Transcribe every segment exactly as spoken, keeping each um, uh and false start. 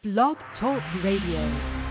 Blog Talk Radio.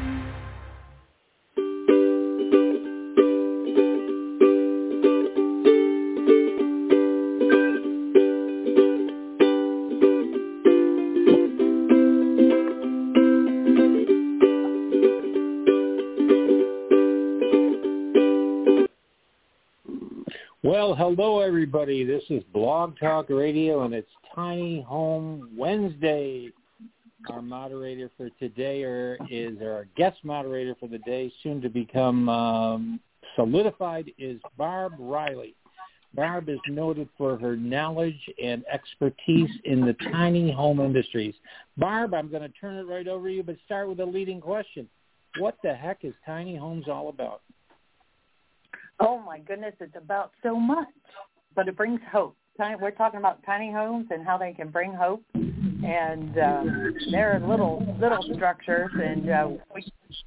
Well, hello, everybody. This is Blog Talk Radio, and it's Tiny Home Wednesday. Our moderator for today or is our guest moderator for the day, soon to become um, solidified, is Barb Riley. Barb is noted for her knowledge and expertise in the tiny home industries. Barb, I'm going to turn it right over to you, but start with a leading question. What the heck is tiny homes all about? Oh, my goodness, it's about so much, but it brings hope. We're talking about tiny homes and how they can bring hope, and uh, they're little little structures, and uh, we...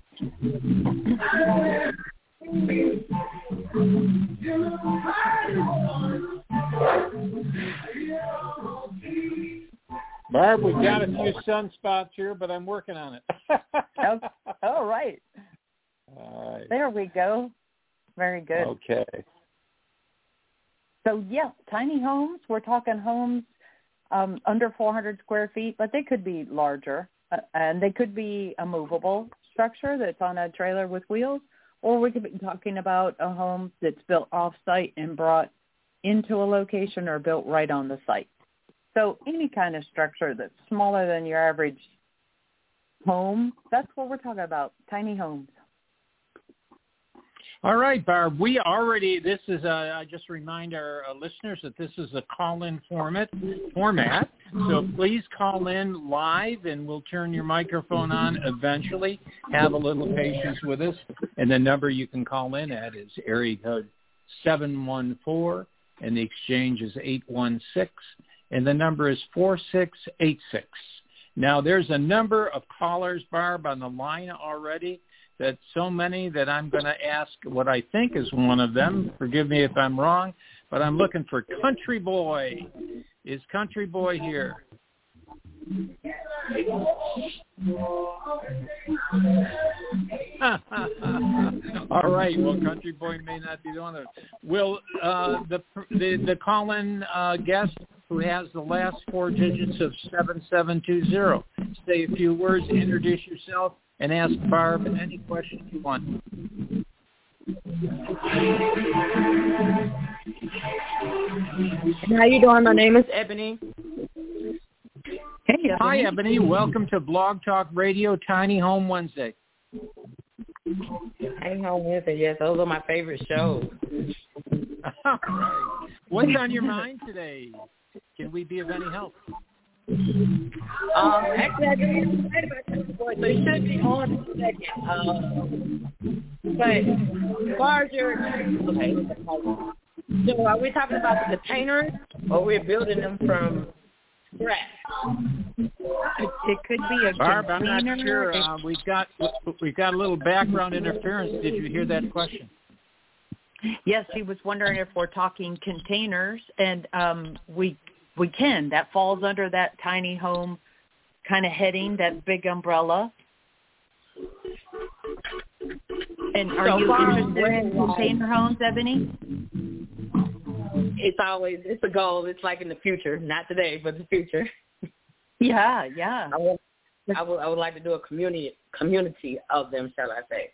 Barb, we've got a few sunspots here, but I'm working on it. oh, all right. All right. There we go. Very good. Okay. So, yes, tiny homes. We're talking homes um, under four hundred square feet, but they could be larger, uh, and they could be a movable structure that's on a trailer with wheels, or we could be talking about a home that's built off-site and brought into a location or built right on the site. So any kind of structure that's smaller than your average home, that's what we're talking about, tiny homes. All right, Barb, we already, this is, a, I just remind our uh, listeners that this is a call-in format, format, so please call in live and we'll turn your microphone on eventually. Have a little patience with us, and the number you can call in at is area code seven one four, and the exchange is eight one six, and the number is four six eight six. Now, there's a number of callers, Barb, on the line already. That's so many that I'm going to ask what I think is one of them. Forgive me if I'm wrong, but I'm looking for Country Boy. Is Country Boy here? All right. Well, Country Boy may not be the one. That, will uh, the, the the call-in uh, guest who has the last four digits of seven seven two zero say a few words, introduce yourself, and ask Barb any questions you want. How you doing? My name is Ebony. Hey, Ebony. Hi, Ebony. Welcome to Blog Talk Radio, Tiny Home Wednesday. Tiny Home Wednesday, yes. Those are my favorite shows. All right. What's on your mind today? Can we be of any help? Um, actually, I didn't say about Country Boy, so you should be on in a second. Um, but as far as your, okay, so are we talking about the containers, or we're building them from scratch? It, it could be a Barb, I'm container. not sure. Uh, we've got we've got a little background interference. Did you hear that question? Yes, he was wondering if we're talking containers, and um, we. We can. That falls under that tiny home kind of heading, that big umbrella. And are so you interested in well, container homes, Ebony? It's always, it's a goal. It's like in the future, not today, but the future. Yeah, yeah. I would, I would, I would like to do a community, community of them, shall I say.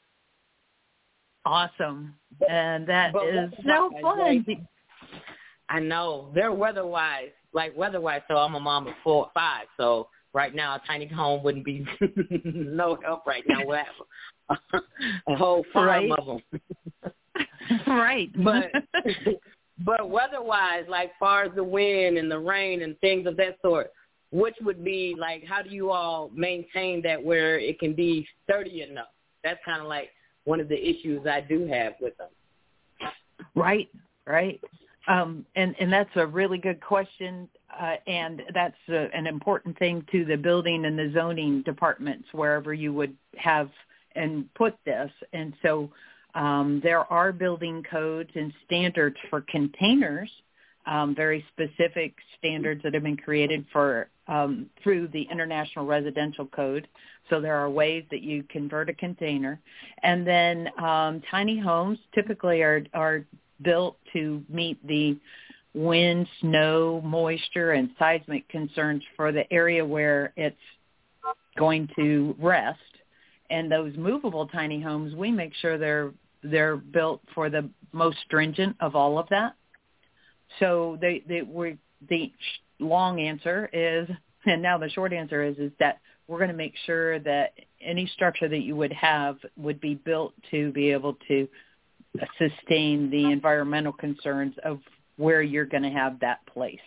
Awesome. And that but is so fun. Like, I know. They're weather-wise, like weather-wise, so I'm a mom of four or five. So right now, a tiny home wouldn't be no help right now. We'll have a, a whole farm right. of them. Right. But but weather-wise, like far as the wind and the rain and things of that sort, which would be, like, how do you all maintain that where it can be sturdy enough? That's kind of like one of the issues I do have with them. Right, right. Um, and, and that's a really good question, uh, and that's uh, an important thing to the building and the zoning departments, wherever you would have and put this. And so um, there are building codes and standards for containers, um, very specific standards that have been created for um, through the International Residential Code. So there are ways that you convert a container. And then um, tiny homes typically are, are built to meet the wind, snow, moisture, and seismic concerns for the area where it's going to rest. And those movable tiny homes, we make sure they're they're built for the most stringent of all of that. So they, they we the long answer is, and now the short answer is, is that we're going to make sure that any structure that you would have would be built to be able to sustain the environmental concerns of where you're going to have that placed.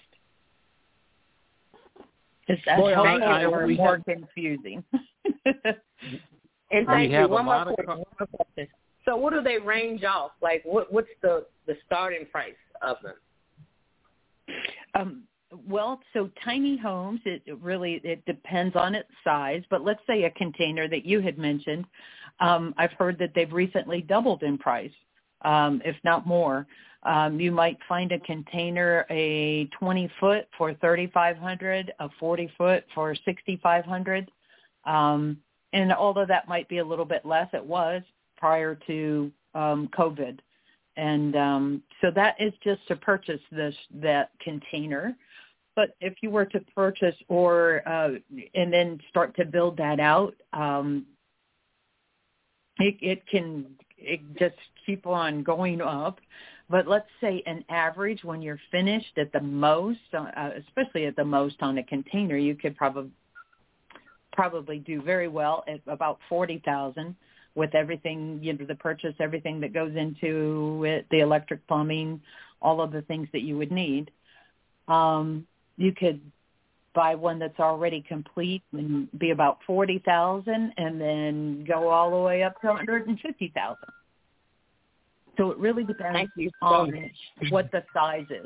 Is that Boy, helpful I- or we more have- confusing? And We thank you. have a One more lot of question. One more question. So what do they range off? Like, what what's the, the starting price of them? Um, well, so tiny homes, it it really, it depends on its size. But let's say a container that you had mentioned, um, I've heard that they've recently doubled in price, um, if not more. Um, you might find a container, a twenty foot for thirty-five hundred dollars, a forty foot for sixty-five hundred dollars. Um, and although that might be a little bit less, it was prior to um, COVID. And um, so that is just to purchase this that container. But if you were to purchase or uh, and then start to build that out, um, it, it can it just keep on going up. But let's say an average when you're finished at the most, uh, especially at the most on a container, you could probably probably do very well at about forty thousand dollars with everything, you know, the purchase, everything that goes into it, the electric, plumbing, all of the things that you would need. Um, you could buy one that's already complete and be about forty thousand dollars and then go all the way up to one hundred fifty thousand dollars. So it really depends Thank you so on much. what the size is.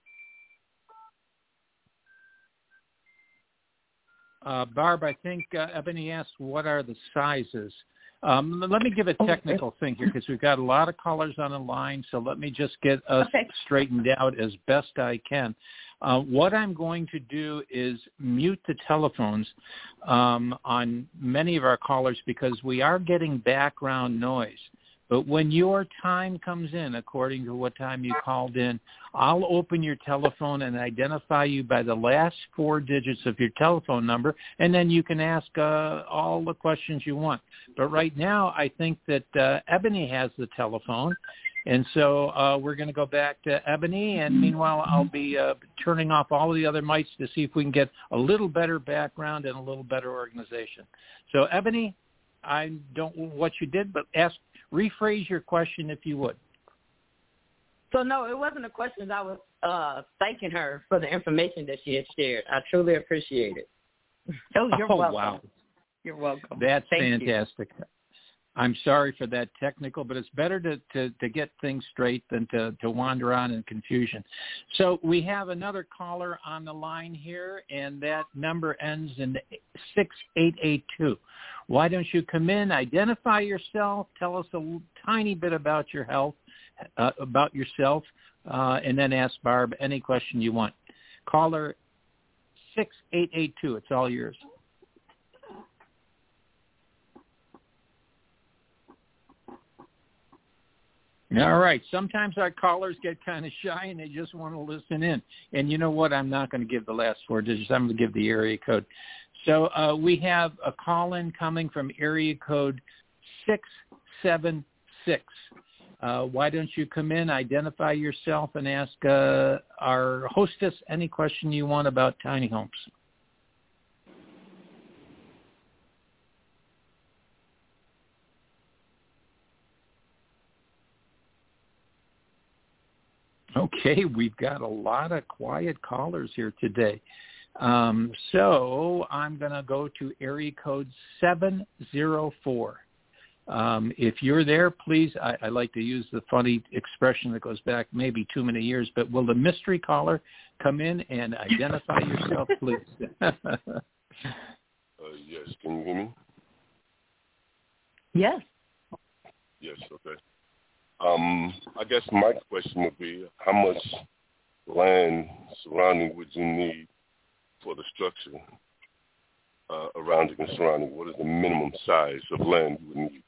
Uh, Barb, I think uh, Ebony asked, what are the sizes? Um, let me give a technical thing here because we've got a lot of callers on the line, so let me just get us Okay. straightened out as best I can. Uh, what I'm going to do is mute the telephones um, on many of our callers because we are getting background noise. But when your time comes in, according to what time you called in, I'll open your telephone and identify you by the last four digits of your telephone number, and then you can ask uh, all the questions you want. But right now, I think that uh, Ebony has the telephone, and so uh, we're going to go back to Ebony, and meanwhile, I'll be uh, turning off all of the other mics to see if we can get a little better background and a little better organization. So, Ebony, I don't know what you did, but ask. Rephrase your question if you would. So, no, it wasn't a question. I was uh, thanking her for the information that she had shared. I truly appreciate it. Oh, you're oh, welcome. Wow. You're welcome. That's Thank fantastic. You. I'm sorry for that technical, but it's better to, to, to get things straight than to, to wander on in confusion. So we have another caller on the line here, and that number ends in six eight eight two. Why don't you come in, identify yourself, tell us a tiny bit about your health, uh, about yourself, uh, and then ask Barb any question you want. Caller six eight eight two, it's all yours. All right. Sometimes our callers get kind of shy and they just want to listen in. And you know what? I'm not going to give the last four digits. I'm going to give the area code. So uh, we have a call-in coming from area code six seven six. Uh, why don't you come in, identify yourself, and ask uh, our hostess any question you want about tiny homes. Okay, we've got a lot of quiet callers here today. Um, so I'm going to go to area code seven zero four. Um, if you're there, please, I, I like to use the funny expression that goes back maybe too many years, but will the mystery caller come in and identify yourself, please? uh, yes, can you hear me? Yes. Yes, okay. Um, I guess my question would be, how much land surrounding would you need for the structure uh, around it and surrounding? What is the minimum size of land you would need?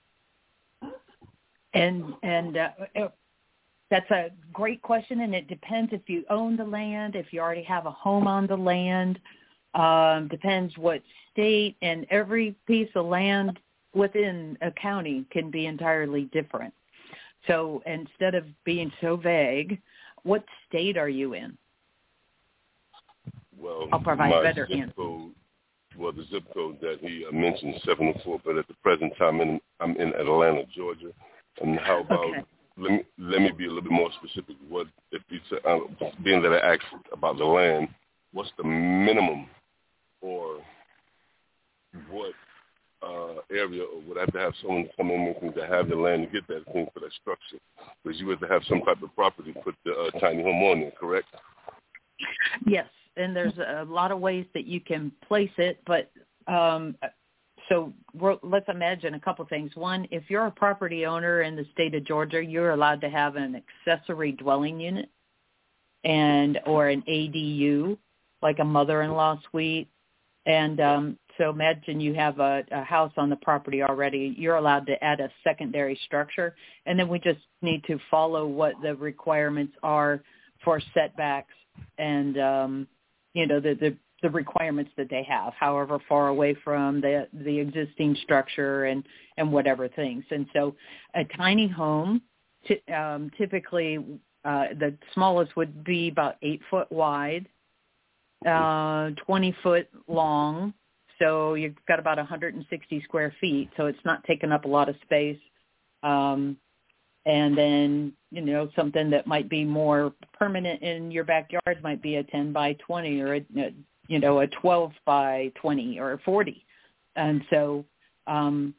And and uh, that's a great question, and it depends if you own the land, if you already have a home on the land. Um, depends what state, and every piece of land within a county can be entirely different. So instead of being so vague, what state are you in? Well, I'll provide my better zip answer. code, well, the zip code that he uh, mentioned, seven oh four, but at the present time in, I'm in Atlanta, Georgia. And how about, Okay. let me let me be a little bit more specific. What if you say, uh, being that I asked about the land, what's the minimum or what uh, area, or would I have to have someone come in with me to have the land to get that thing for that structure? Because you have to have some type of property to put the uh, tiny home on there, correct? Yes, and there's a lot of ways that you can place it, but um, so we're, let's imagine a couple things. One, if you're a property owner in the state of Georgia, you're allowed to have an accessory dwelling unit and or an A D U, like a mother-in-law suite. And um, so imagine you have a, a house on the property already. You're allowed to add a secondary structure, and then we just need to follow what the requirements are for setbacks and, um, you know, the, the the requirements that they have, however far away from the the existing structure and, and whatever things. And so a tiny home, t- um, typically uh, the smallest would be about eight foot wide, uh, twenty foot long. So you've got about one hundred sixty square feet. So it's not taking up a lot of space. Um, and then, you know, something that might be more permanent in your backyard might be a ten by twenty or a, a you know, a twelve by twenty or forty. And so um,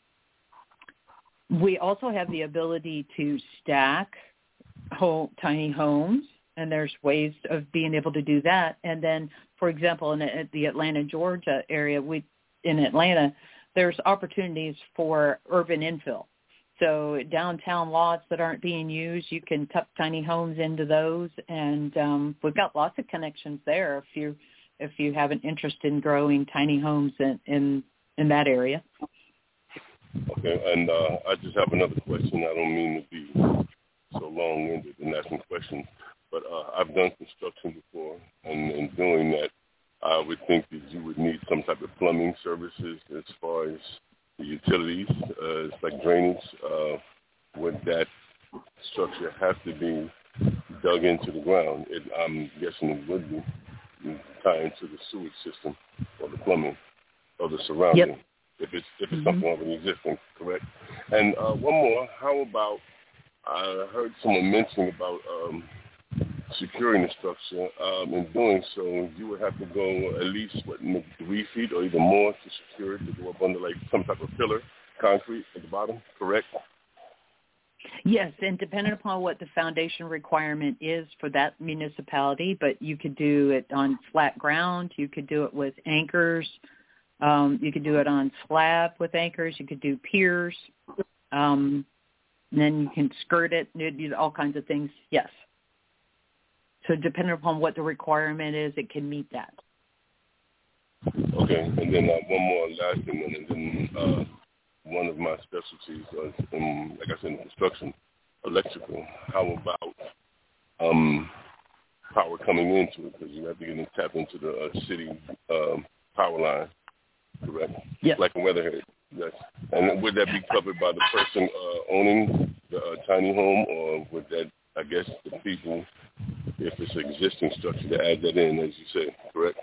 we also have the ability to stack home, tiny homes, and there's ways of being able to do that. And then, for example, in the, the Atlanta, Georgia area, we in Atlanta, there's opportunities for urban infill. So downtown lots that aren't being used, you can tuck tiny homes into those. And um, we've got lots of connections there if you if you have an interest in growing tiny homes in, in, in that area. Okay, and uh, I just have another question. I don't mean to be so long-winded in asking questions, but uh, I've done construction before, and in doing that, I would think that you would need some type of plumbing services as far as the utilities, uh, it's like drainage. Uh, would that structure have to be dug into the ground? It, I'm guessing it would be. Tie into the sewage system or the plumbing or the surrounding, yep. if it's if it's mm-hmm. something already existing, correct? And uh, one more, how about, I heard someone mentioning about um, securing the structure. Um, in doing so, you would have to go at least, what, maybe three feet or even more to secure it, to go up under like some type of pillar, concrete at the bottom, correct? Yes, and depending upon what the foundation requirement is for that municipality, but you could do it on flat ground, you could do it with anchors, um, you could do it on slab with anchors, you could do piers, um, and then you can skirt it, you do all kinds of things, yes. So depending upon what the requirement is, it can meet that. Okay, and then uh, one more last thing, and then uh, one of my specialties was, in, like I said, in construction, electrical. How about um, power coming into it? Because you have to get in, tap into the uh, city um, power line, correct? Yes. Like a weatherhead, yes. And would that be covered by the person uh, owning the uh, tiny home, or would that, I guess, the people, if it's an existing structure, to add that in, as you say, correct?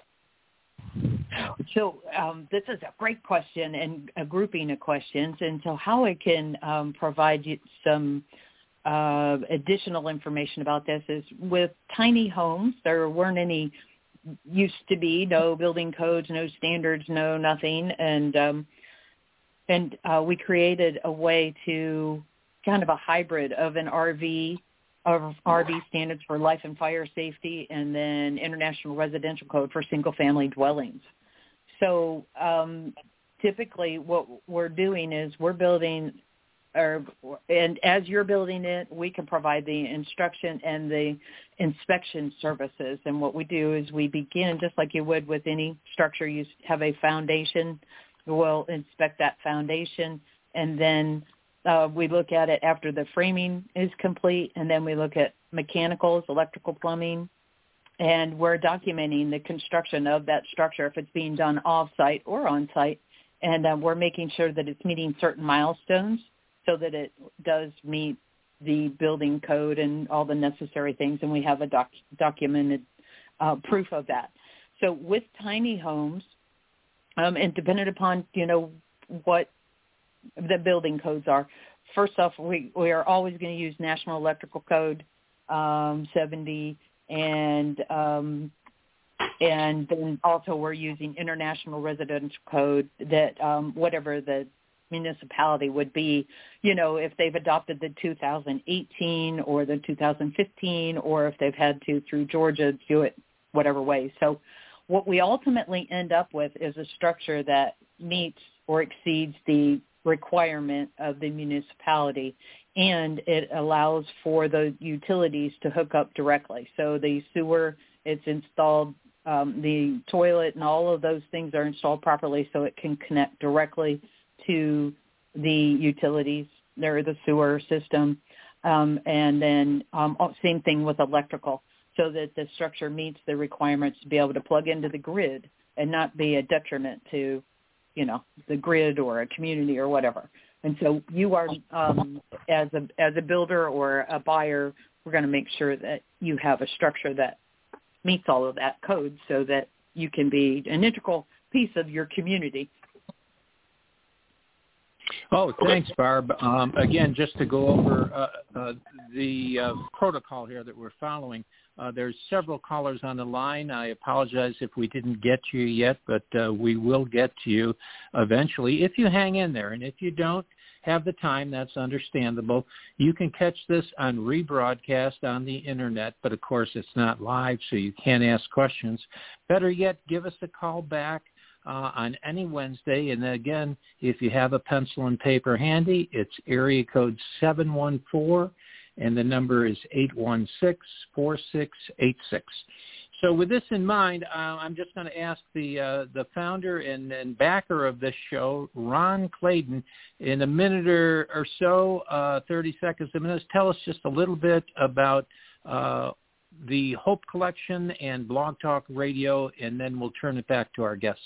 So um, this is a great question and a grouping of questions. And so how I can um, provide you some uh, additional information about this is with tiny homes, there weren't any, used to be no building codes, no standards, no nothing. And um, and uh, we created a way to kind of a hybrid of an R V, of R V standards for life and fire safety, and then International Residential Code for single-family dwellings. So um, typically what we're doing is we're building or and as you're building it, we can provide the instruction and the inspection services. And what we do is we begin just like you would with any structure. You have a foundation. We'll inspect that foundation, and then uh, we look at it after the framing is complete, and then we look at mechanicals, electrical, plumbing, and we're documenting the construction of that structure if it's being done off-site or on-site, and uh, we're making sure that it's meeting certain milestones so that it does meet the building code and all the necessary things, and we have a doc- documented uh, proof of that. So with tiny homes, um, and dependent upon, you know, what the building codes are, first off, we, we are always going to use National Electrical Code um, seventy, and um, and then also we're using International Residential Code that um, whatever the municipality would be, you know, if they've adopted the two thousand eighteen or the two thousand fifteen, or if they've had to through Georgia do it whatever way. So what we ultimately end up with is a structure that meets or exceeds the requirement of the municipality, and it allows for the utilities to hook up directly. So the sewer, it's installed, um, the toilet and all of those things are installed properly so it can connect directly to the utilities, or the sewer system, um, and then um, same thing with electrical, so that the structure meets the requirements to be able to plug into the grid and not be a detriment to, you know, the grid or a community or whatever. And so you are, um, as a as a builder or a buyer, we're going to make sure that you have a structure that meets all of that code so that you can be an integral piece of your community. Oh, thanks, Barb. Um, again, just to go over uh, uh, the uh, protocol here that we're following, uh, there's several callers on the line. I apologize if we didn't get to you yet, but uh, we will get to you eventually if you hang in there. And if you don't have the time, that's understandable. You can catch this on rebroadcast on the Internet, but of course it's not live, so you can't ask questions. Better yet, give us a call back Uh, on any Wednesday. And again, if you have a pencil and paper handy, it's area code seven one four, and the number is eight one six, four six eight six. So with this in mind, uh, I'm just going to ask the uh, the founder and, and backer of this show, Ron Clayton, in a minute or, or so, uh, thirty seconds a minute, tell us just a little bit about uh, the Hope Collection and Blog Talk Radio, and then we'll turn it back to our guests.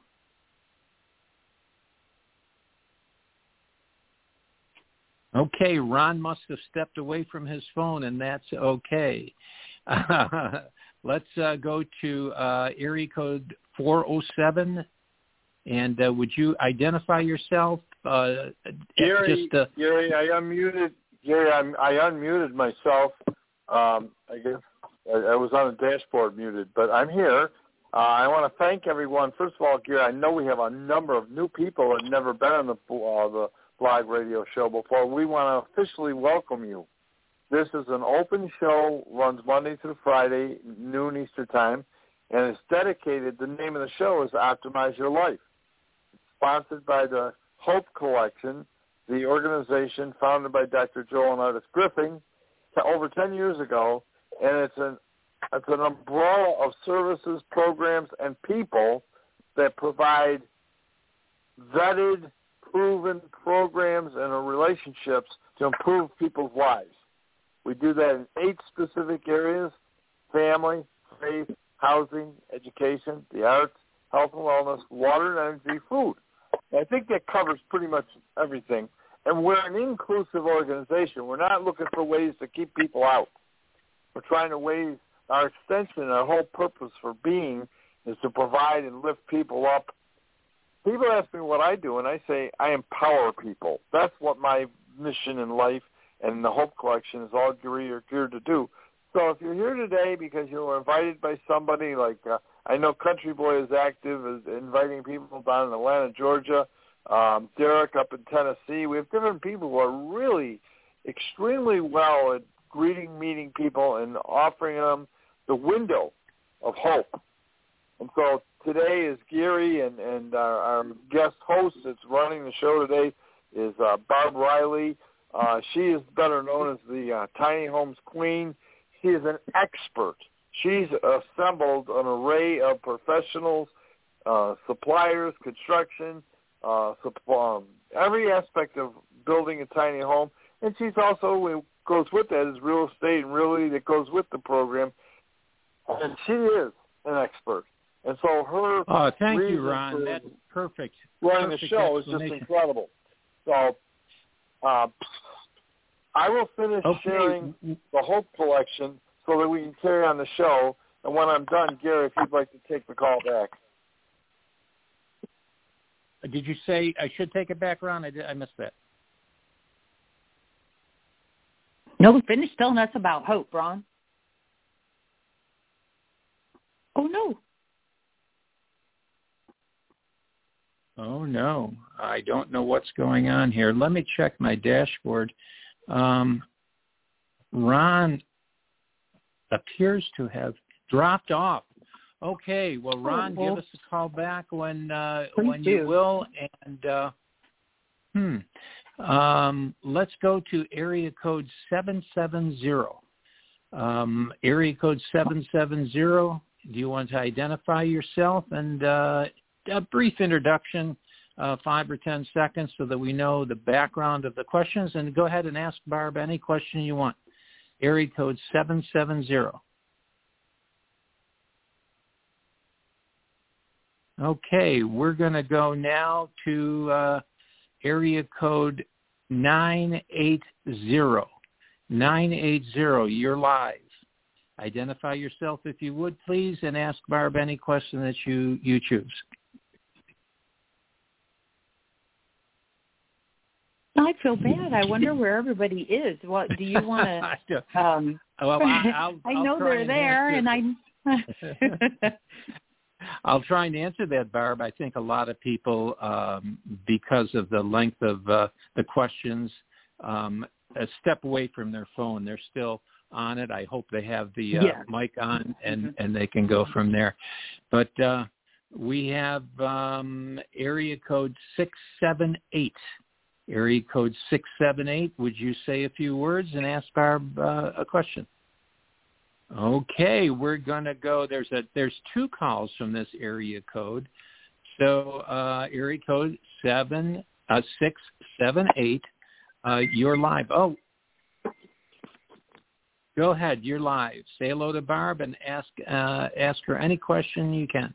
Okay, Ron must have stepped away from his phone, and that's okay. Uh, let's uh, go to uh, area code four oh seven, and uh, would you identify yourself? Uh, Gary, just, uh, Gary, I unmuted. Gary, I'm, I unmuted myself. Um, I guess I, I was on the dashboard muted, but I'm here. Uh, I want to thank everyone. First of all, Gary, I know we have a number of new people that have never been on the uh, the blog radio show before. We want to officially welcome you. This is an open show, runs Monday through Friday, noon Eastern time, and it's dedicated. The name of the show is Optimize Your Life. It's sponsored by the Hope Collection, the organization founded by Doctor Joel and Artis Griffin over ten years ago, and it's an it's an umbrella of services, programs, and people that provide vetted, proven programs and relationships to improve people's lives. We do that in eight specific areas: family, faith, housing, education, the arts, health and wellness, water and energy, food. And I think that covers pretty much everything. And we're an inclusive organization. We're not looking for ways to keep people out. We're trying to ways, our extension, our whole purpose for being is to provide and lift people up. People ask me what I do, and I say I empower people. That's what my mission in life and the Hope Collection is all geared to do. So if you're here today because you were invited by somebody, like uh, I know Country Boy is active, is inviting people down in Atlanta, Georgia, um, Derek up in Tennessee. We have different people who are really extremely well at greeting, meeting people, and offering them the window of hope. And so today is Gary, and, and our, our guest host that's running the show today is uh, Barb Riley. Uh, she is better known as the uh, Tiny Homes Queen. She is an expert. She's assembled an array of professionals, uh, suppliers, construction, uh, um, every aspect of building a tiny home. And she's also, it goes with that is real estate and realty that goes with the program. And she is an expert. And so her oh, thank reason you, Ron. for That's perfect. running perfect the show is just incredible. So uh, I will finish okay. sharing the Hope Collection so that we can carry on the show. And when I'm done, Gary, if you'd like to take the call back. Did you say I should take it back, Ron? I, did, I missed that. No, finish telling us about Hope, Ron. Oh, no. Oh, no. I don't know what's going on here. Let me check my dashboard. Um, Ron appears to have dropped off. Okay. Well, Ron, oh, well, give us a call back when uh, please when do. you will. And, uh, hmm. Um, let's go to area code seven seven zero. Um, area code seven seven zero. Do you want to identify yourself and uh, a brief introduction, uh, five or ten seconds, so that we know the background of the questions? And go ahead and ask Barb any question you want. Area code seven seven zero. Okay, we're going to go now to uh, area code nine eight zero. nine eight zero, you're live. Identify yourself if you would, please, and ask Barb any question that you, you choose. I feel bad. I wonder where everybody is. What do you want to? Um, well, I, I'll, I I'll know they're and there, and I. I'll try and answer that, Barb. I think a lot of people, um, because of the length of uh, the questions, um, a step away from their phone. They're still on it. I hope they have the uh, yeah. mic on, and, mm-hmm. and they can go from there. But uh, we have um, area code six seven eight. Area code six seven eight. Would you say a few words and ask Barb uh, a question? Okay, we're gonna go. There's a there's two calls from this area code. So uh, area code seven uh, six seven eight. Uh, you're live. Oh, go ahead. You're live. Say hello to Barb and ask uh, ask her any question you can.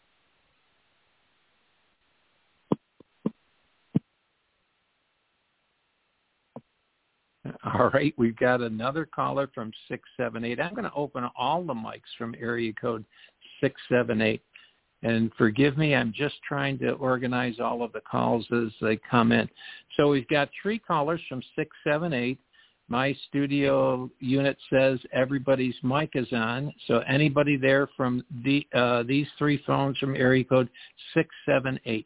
All right, we've got another caller from six seven eight. I'm going to open all the mics from area code six seven eight. And forgive me, I'm just trying to organize all of the calls as they come in. So we've got three callers from six seven eight. My studio unit says everybody's mic is on. So anybody there from the uh, these three phones from area code six seven eight.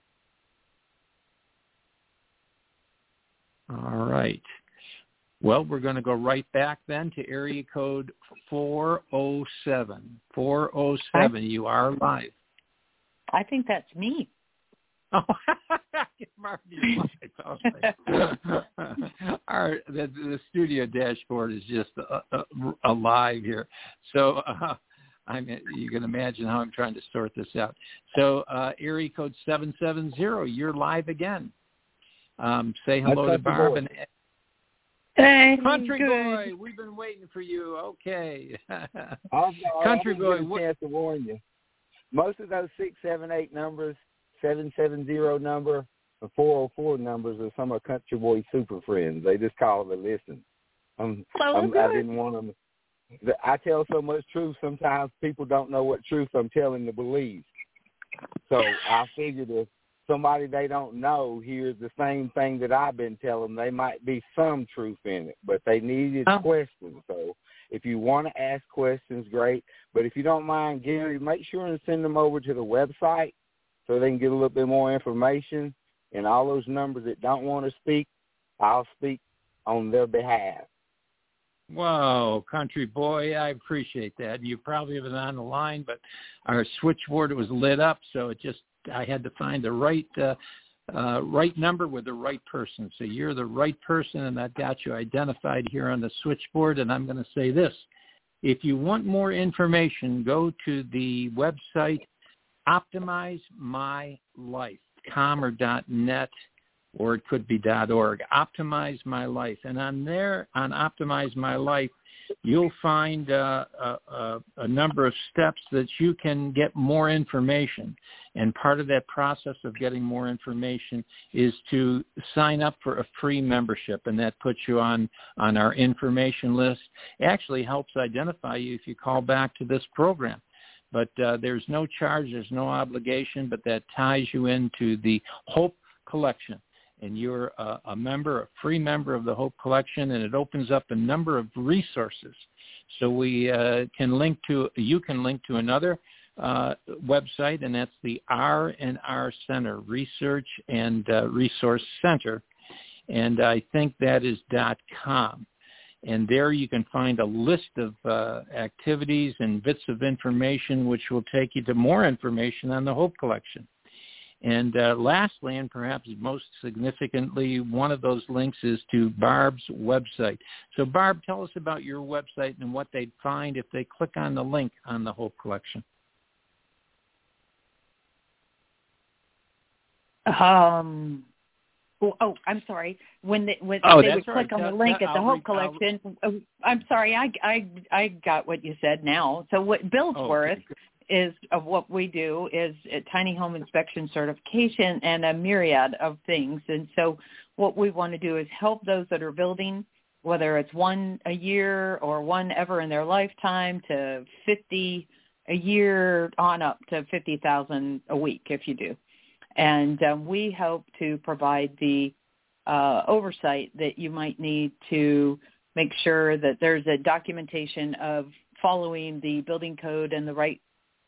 All right. Well, we're going to go right back then to area code four oh seven. four oh seven, you are live. I think that's me. Oh, Marty's live. Our, the, the studio dashboard is just uh, uh, alive here. So uh, I'm, you can imagine how I'm trying to sort this out. So uh, area code seven seven zero, you're live again. Um, say hello to Barb. And, Hey, Country good. boy, we've been waiting for you. Okay. I'm Country boy, a chance to warn you. Most of those six, seven, eight numbers, seven seven zero number, the four oh four numbers are some of Country Boy super friends. They just call to listen. Um, Oh, um, good. I didn't want them. I tell so much truth. Sometimes people don't know what truth I'm telling to believe. So I figured if somebody they don't know hears the same thing that I've been telling them, they might be some truth in it, but they needed oh. questions. So if you want to ask questions, great. But if you don't mind, Gary, make sure and send them over to the website so they can get a little bit more information. And all those numbers that don't want to speak, I'll speak on their behalf. Whoa, country boy, I appreciate that. You probably have been on the line, but our switchboard was lit up, so it just I had to find the right uh, uh, right number with the right person. So you're the right person, and I've got you identified here on the switchboard. And I'm going to say this. If you want more information, go to the website Optimize My Life, com or .net, or it could be .org. Optimize My Life. And on there, on Optimize My Life, you'll find uh, a, a, a number of steps that you can get more information. And part of that process of getting more information is to sign up for a free membership, and that puts you on, on our information list. It actually helps identify you if you call back to this program. But uh, there's no charge, there's no obligation, but that ties you into the Hope Collection. And you're a, a member, a free member of the Hope Collection, and it opens up a number of resources. So we uh, can link to, you can link to another uh, website, and that's the R and R Center, Research and uh, Resource Center, and I think that is .com. And there you can find a list of uh, activities and bits of information which will take you to more information on the Hope Collection. And uh, lastly, and perhaps most significantly, one of those links is to Barb's website. So, Barb, tell us about your website and what they'd find if they click on the link on the Hope Collection. Um. Oh, oh I'm sorry. When they, when oh, they would click right. on that, the link that, at the I'll Hope re- Collection, oh, I'm sorry. I, I, I got what you said now. So what Buildsworth oh, okay. is of what we do is a tiny home inspection certification and a myriad of things. And so what we want to do is help those that are building, whether it's one a year or one ever in their lifetime, to fifty a year on up to fifty thousand a week if you do. And um, we hope to provide the uh, oversight that you might need to make sure that there's a documentation of following the building code and the right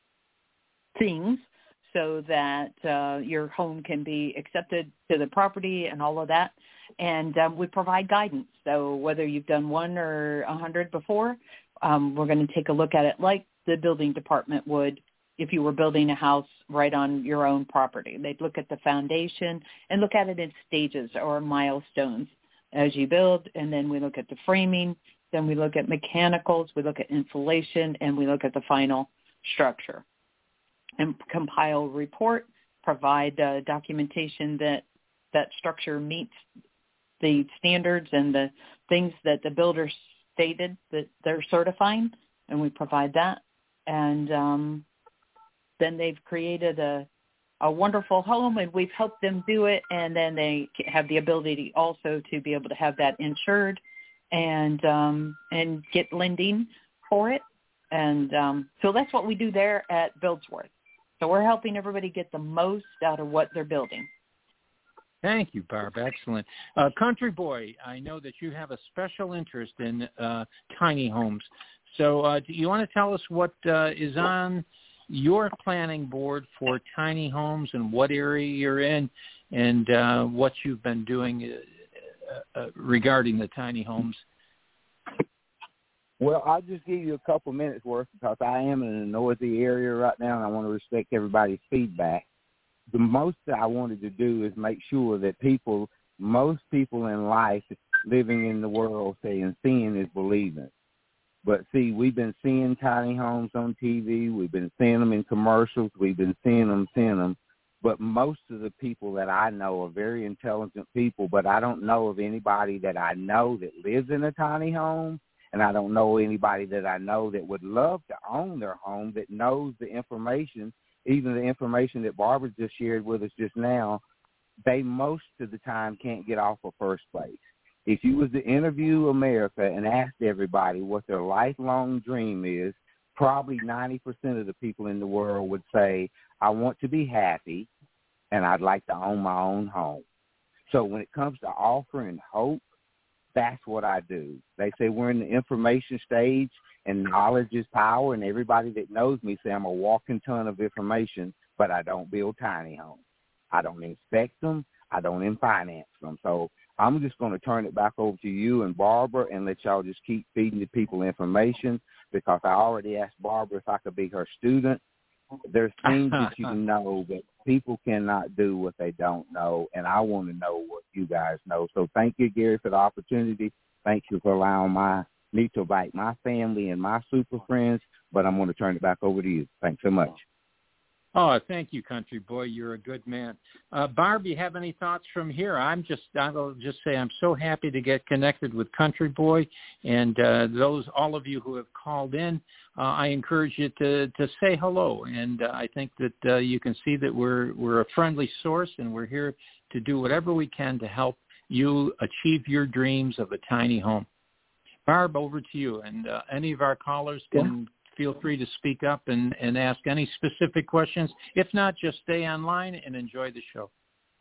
things so that uh, your home can be accepted to the property and all of that. And um, we provide guidance. So whether you've done one or a hundred before, um, we're going to take a look at it like the building department would if you were building a house right on your own property. They'd look at the foundation and look at it in stages or milestones as you build, and then we look at the framing, then we look at mechanicals, we look at insulation, and we look at the final structure. And compile a report, provide uh, documentation that that structure meets the standards and the things that the builder stated that they're certifying, and we provide that. And um, then they've created a, a wonderful home, and we've helped them do it, and then they have the ability also to be able to have that insured and um, and get lending for it. And um, so that's what we do there at Buildsworth. So we're helping everybody get the most out of what they're building. Thank you, Barb. Excellent. Uh, Country Boy, I know that you have a special interest in uh, tiny homes. So uh, do you want to tell us what uh, is on your planning board for tiny homes and what area you're in and uh, what you've been doing uh, uh, regarding the tiny homes? Well, I'll just give you a couple minutes worth because I am in a noisy area right now, and I want to respect everybody's feedback. The most that I wanted to do is make sure that people, most people in life living in the world saying seeing is believing. But see, we've been seeing tiny homes on T V. We've been seeing them in commercials. We've been seeing them, seeing them. But most of the people that I know are very intelligent people, but I don't know of anybody that I know that lives in a tiny home. And I don't know anybody that I know that would love to own their home that knows the information, even the information that Barbara just shared with us just now. They most of the time can't get off of first place. If you was to interview America and ask everybody what their lifelong dream is, probably ninety percent of the people in the world would say, I want to be happy and I'd like to own my own home. So when it comes to offering hope, that's what I do. They say we're in the information stage and knowledge is power, and everybody that knows me say I'm a walking ton of information, but I don't build tiny homes. I don't inspect them. I don't finance them. So I'm just going to turn it back over to you and Barbara and let y'all just keep feeding the people information because I already asked Barbara if I could be her student, There's things that you know, but people cannot do what they don't know, and I want to know what you guys know. So thank you, Gary, for the opportunity. Thank you for allowing my me to invite my family and my super friends, but I'm going to turn it back over to you. Thanks so much. Oh, thank you, Country Boy. You're a good man. Uh, Barb, you have any thoughts from here? I'm just, I'll just say I'm so happy to get connected with Country Boy, and uh, those, all of you who have called in, uh, I encourage you to, to say hello. And uh, I think that uh, you can see that we're, we're a friendly source, and we're here to do whatever we can to help you achieve your dreams of a tiny home. Barb, over to you. And uh, any of our callers can feel free to speak up and, and ask any specific questions. If not, just stay online and enjoy the show.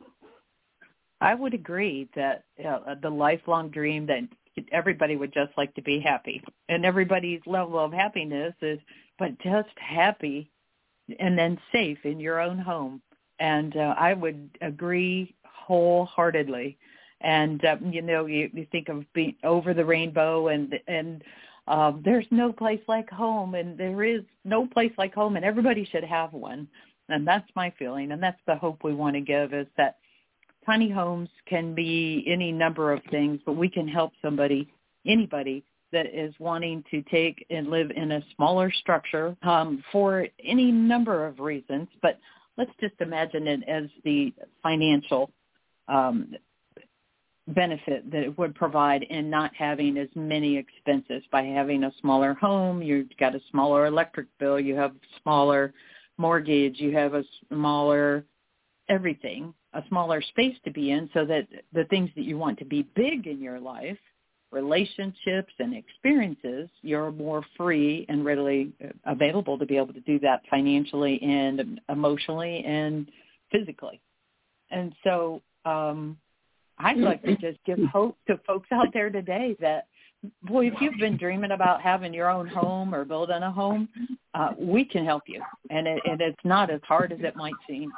I would agree that uh, the lifelong dream that everybody would just like to be happy. And everybody's level of happiness is, but just happy and then safe in your own home. And uh, I would agree wholeheartedly. And, uh, you know, you, you think of being over the rainbow and, and uh, there's no place like home, and there is no place like home, and everybody should have one. And that's my feeling, and that's the hope we want to give, is that tiny homes can be any number of things, but we can help somebody, anybody that is wanting to take and live in a smaller structure um, for any number of reasons. But let's just imagine it as the financial um benefit that it would provide in not having as many expenses. By having a smaller home, you've got a smaller electric bill, you have a smaller mortgage, you have a smaller everything, a smaller space to be in, so that the things that you want to be big in your life, relationships and experiences, you're more free and readily available to be able to do that financially and emotionally and physically. And so um I'd like to just give hope to folks out there today that, boy, if you've been dreaming about having your own home or building a home, uh, we can help you. And, it, and it's not as hard as it might seem.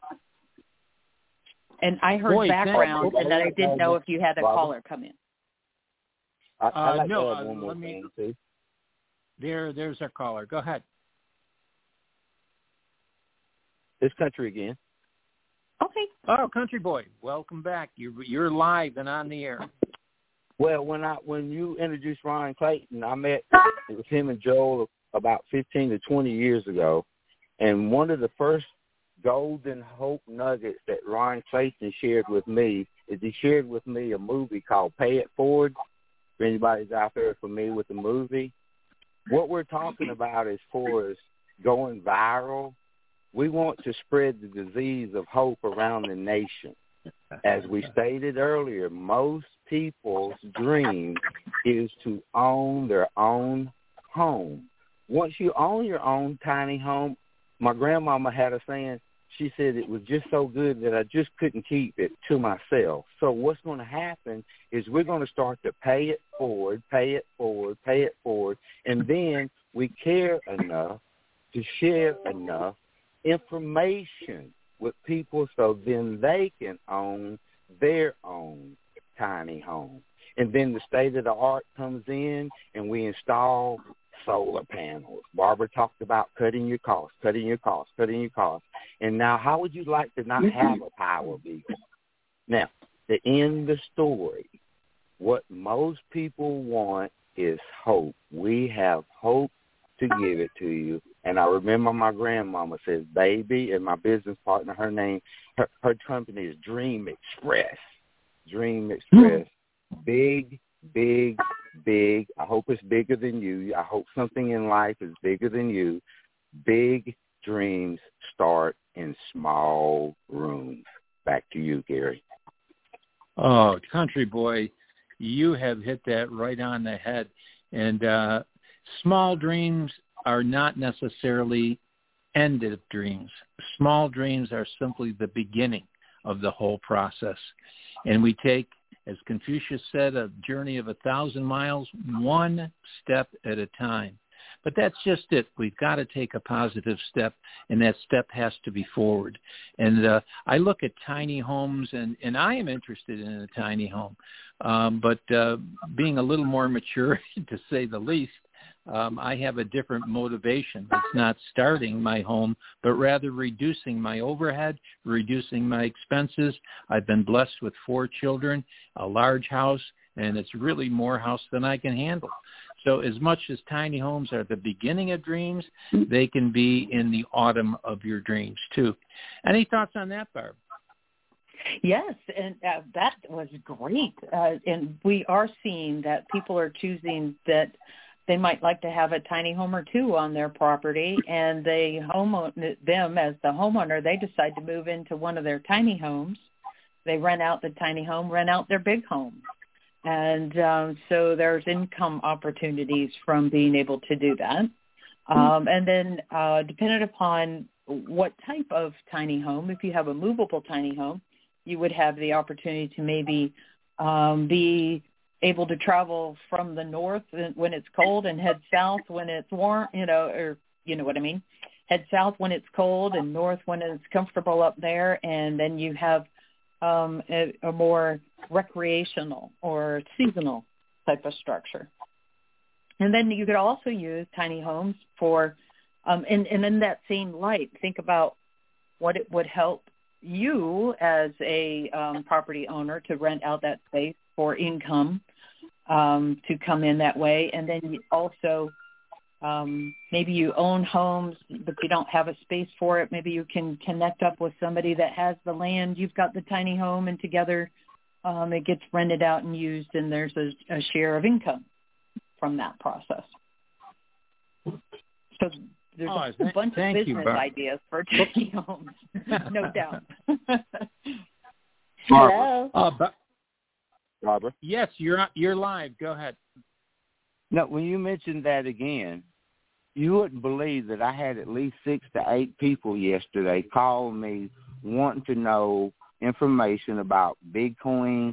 And I heard Boy, background, and I didn't know if you had a Robert? caller come in. I, I'd like Uh, no, to add uh, one more let me- thing, too. There, there's our caller. Go ahead. It's Country again. Okay. Oh, Country Boy, welcome back. You're, you're live and on the air. Well, when I when you introduced Ryan Clayton, I met it was him and Joel about fifteen to twenty years ago, and one of the first golden hope nuggets that Ryan Clayton shared with me is he shared with me a movie called Pay It Forward. If anybody's out there familiar with the movie, what we're talking about as far as going viral, we want to spread the disease of hope around the nation. As we stated earlier, most people's dream is to own their own home. Once you own your own tiny home, my grandmama had a saying, she said it was just so good that I just couldn't keep it to myself. So what's going to happen is we're going to start to pay it forward, pay it forward, pay it forward, and then we care enough to share enough information with people so then they can own their own tiny home. And then the state of the art comes in and we install solar panels. Barbara talked about cutting your costs, cutting your costs, cutting your costs. And now how would you like to not have a power bill? Now, to end the story, what most people want is hope. We have hope to give it to you. And I remember my grandmama says, baby, and my business partner, her name, her, her company is Dream Express. Dream Express. Big, big, big. I hope it's bigger than you. I hope something in life is bigger than you. Big dreams start in small rooms. Back to you, Gary. Oh, Country Boy, you have hit that right on the head. And uh, small dreams are not necessarily end of dreams. Small dreams are simply the beginning of the whole process. And we take, as Confucius said, a journey of a thousand miles, one step at a time. But that's just it. We've got to take a positive step, and that step has to be forward. And uh, I look at tiny homes, and, and I am interested in a tiny home. Um, but uh, being a little more mature, to say the least, um, I have a different motivation. It's not starting my home, but rather reducing my overhead, reducing my expenses. I've been blessed with four children, a large house, and it's really more house than I can handle. So as much as tiny homes are the beginning of dreams, they can be in the autumn of your dreams too. Any thoughts on that, Barb? Yes, and uh, that was great. Uh, and we are seeing that people are choosing that they might like to have a tiny home or two on their property, and they home them as the homeowner, they decide to move into one of their tiny homes. They rent out the tiny home, rent out their big home. And um, so there's income opportunities from being able to do that. Um, and then uh, depending upon what type of tiny home, if you have a movable tiny home, you would have the opportunity to maybe um, be able to travel from the north when it's cold and head south when it's warm, you know, or you know what I mean? Head south when it's cold and north when it's comfortable up there. And then you have um, a, a more recreational or seasonal type of structure. And then you could also use tiny homes for, um, and, and in that same light, think about what it would help you as a um, property owner to rent out that space for income um, to come in that way. And then you also um, maybe you own homes, but you don't have a space for it. Maybe you can connect up with somebody that has the land. You've got the tiny home, and together um, it gets rented out and used, and there's a, a share of income from that process. So there's oh, a th- bunch of business you, ideas for tiny homes, no doubt. Hello. Uh, but, Barbara? yes, you're you're live. Go ahead. No, when you mentioned that again, you wouldn't believe that I had at least six to eight people yesterday call me wanting to know information about Bitcoins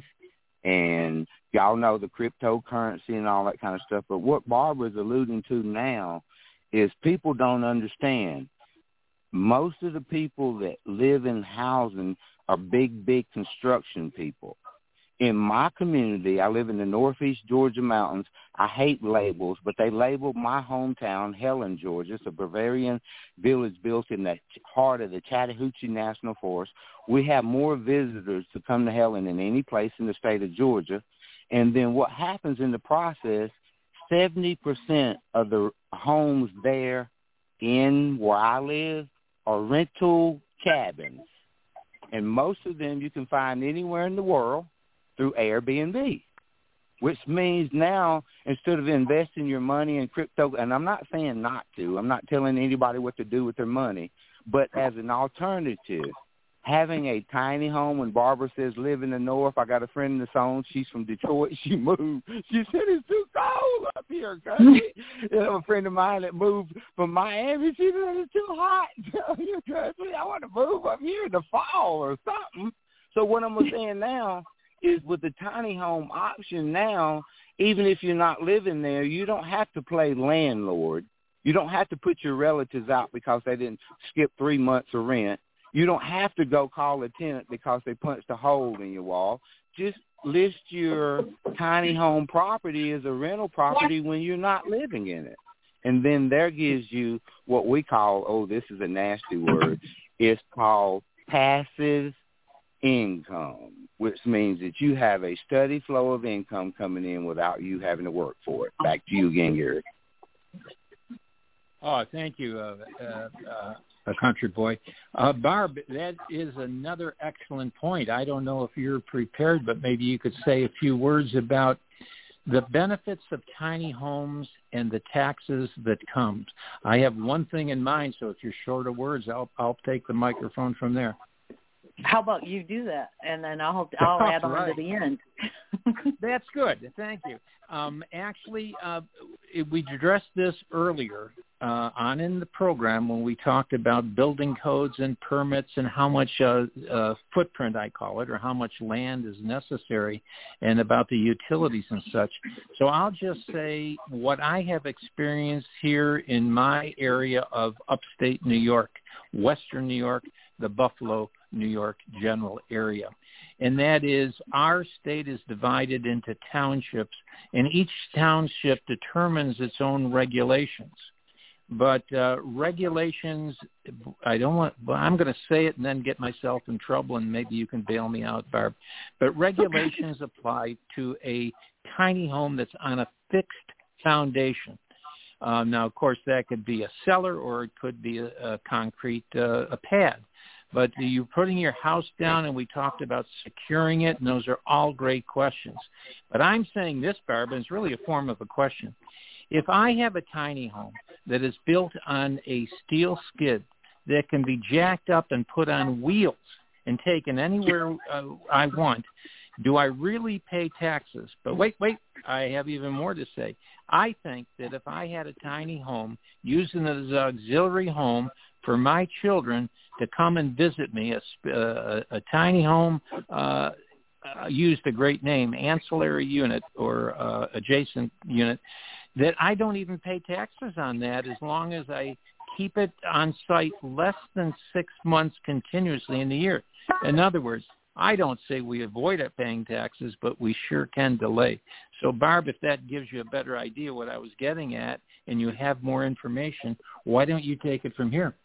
and y'all know the cryptocurrency and all that kind of stuff. But what Barbara's alluding to now is people don't understand. Most of the people that live in housing are big, big construction people. In my community, I live in the northeast Georgia mountains. I hate labels, but they label my hometown, Helen, Georgia. It's a Bavarian village built in the heart of the Chattahoochee National Forest. We have more visitors to come to Helen than any place in the state of Georgia. And then what happens in the process, seventy percent of the homes there in where I live are rental cabins. And most of them you can find anywhere in the world through Airbnb, which means now instead of investing your money in crypto, and I'm not saying not to, I'm not telling anybody what to do with their money, but as an alternative, having a tiny home, when Barbara says live in the north, I got a friend in the zone, she's from Detroit, she moved. She said it's too cold up here, country. I have a friend of mine that moved from Miami, she said it's too hot. You trust me, I want to move up here in the fall or something. So what I'm saying now is with the tiny home option now, even if you're not living there, you don't have to play landlord. You don't have to put your relatives out because they didn't skip three months of rent. You don't have to go call a tenant because they punched a hole in your wall. Just list your tiny home property as a rental property when you're not living in it. And then there gives you what we call, oh, this is a nasty word, it's called passive income, which means that you have a steady flow of income coming in without you having to work for it. Back to you again, Gary. Oh, thank you, uh, uh, uh, a country boy. Uh, Barb, that is another excellent point. I don't know if you're prepared, but maybe you could say a few words about the benefits of tiny homes and the taxes that come. I have one thing in mind, so if you're short of words, I'll I'll take the microphone from there. How about you do that, and then I'll I'll add on right. to the end. That's good. Thank you. Um, actually, uh, we addressed this earlier, uh, on in the program when we talked about building codes and permits and how much uh, uh, footprint, I call it, or how much land is necessary, and about the utilities and such. So I'll just say what I have experienced here in my area of upstate New York, Western New York, the Buffalo, New York general area. And that is our state is divided into townships, and each township determines its own regulations. But uh, regulations, I don't want, well, I'm going to say it and then get myself in trouble, and maybe you can bail me out, Barb. But regulations apply to a tiny home that's on a fixed foundation. Um, now, of course, that could be a cellar or it could be a, a concrete uh, a pad. But you're putting your house down, and we talked about securing it, and those are all great questions. But I'm saying this, Barb, and it's really a form of a question. If I have a tiny home that is built on a steel skid that can be jacked up and put on wheels and taken anywhere uh, I want, do I really pay taxes? But wait, wait, I have even more to say. I think that if I had a tiny home, using it as an auxiliary home for my children to come and visit me, a, a, a tiny home uh, uh, used a great name, ancillary unit or uh, adjacent unit, that I don't even pay taxes on that as long as I keep it on site less than six months continuously in the year. In other words, I don't say we avoid paying taxes, but we sure can delay. So, Barb, if that gives you a better idea what I was getting at and you have more information, why don't you take it from here?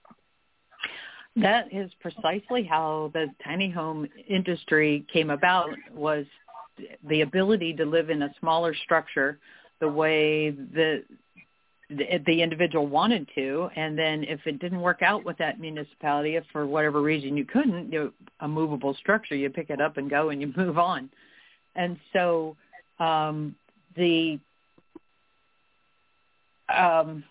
That is precisely how the tiny home industry came about, was the ability to live in a smaller structure the way the, the the individual wanted to, and then if it didn't work out with that municipality, if for whatever reason you couldn't, you know, a movable structure, you pick it up and go and you move on. And so um, the um,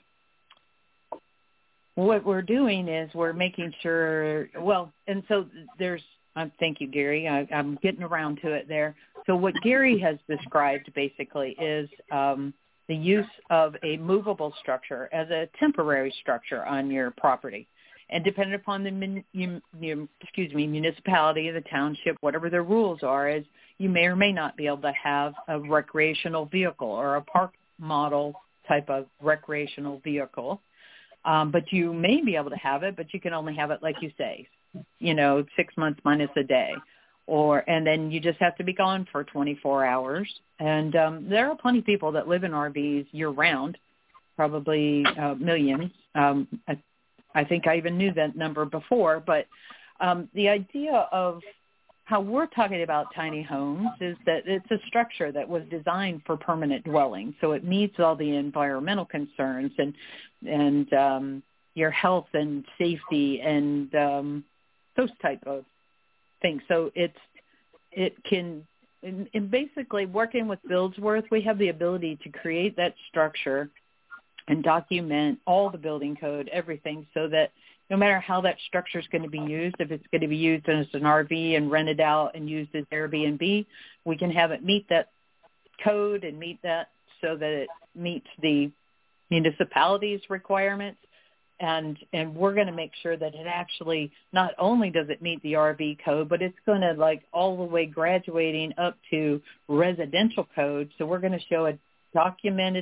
what we're doing is we're making sure, well, and so there's, um, thank you, Gary. I, I'm getting around to it there. So what Gary has described basically is um, the use of a movable structure as a temporary structure on your property. And depending upon the mun, you, you, excuse me, municipality, the township, whatever their rules are, is you may or may not be able to have a recreational vehicle or a park model type of recreational vehicle. Um, but you may be able to have it, but you can only have it, like you say, you know, six months minus a day. Or and then you just have to be gone for twenty-four hours. And um, there are plenty of people that live in R Vs year-round, probably uh, millions. Um, I, I think I even knew that number before. But um, the idea of how we're talking about tiny homes is that it's a structure that was designed for permanent dwelling. So it meets all the environmental concerns and and um, your health and safety and um, those type of things. So it's it can, and, and basically working with Buildsworth, we have the ability to create that structure and document all the building code, everything, so that no matter how that structure is going to be used, if it's going to be used as an R V and rented out and used as Airbnb, we can have it meet that code and meet that so that it meets the municipality's requirements. And and we're going to make sure that it actually not only does it meet the R V code, but it's going to like all the way graduating up to residential code. So we're going to show a documented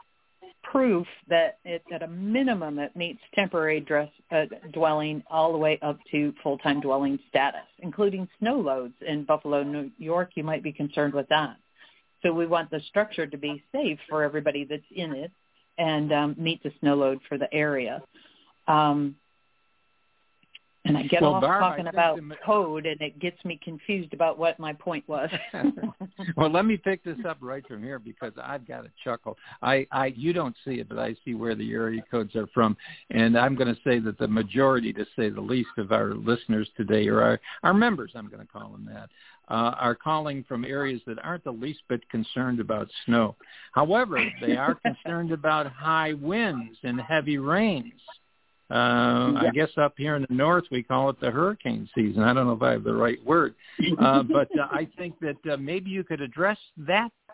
proof that it, at a minimum it meets temporary dress, uh, dwelling all the way up to full-time dwelling status, including snow loads in Buffalo, New York. You might be concerned with that. So we want the structure to be safe for everybody that's in it and um, meet the snow load for the area. Um, and I get well, off Barb, talking about the... code, and it gets me confused about what my point was. Well, let me pick this up right from here because I've got a chuckle. I, I, you don't see it, but I see where the area codes are from, and I'm going to say that the majority, to say the least, of our listeners today, or our, our members, I'm going to call them that, uh, are calling from areas that aren't the least bit concerned about snow. However, they are concerned about high winds and heavy rains. Uh, I guess up here in the north we call it the hurricane season. I don't know if I have the right word, uh, but uh, I think that uh, maybe you could address that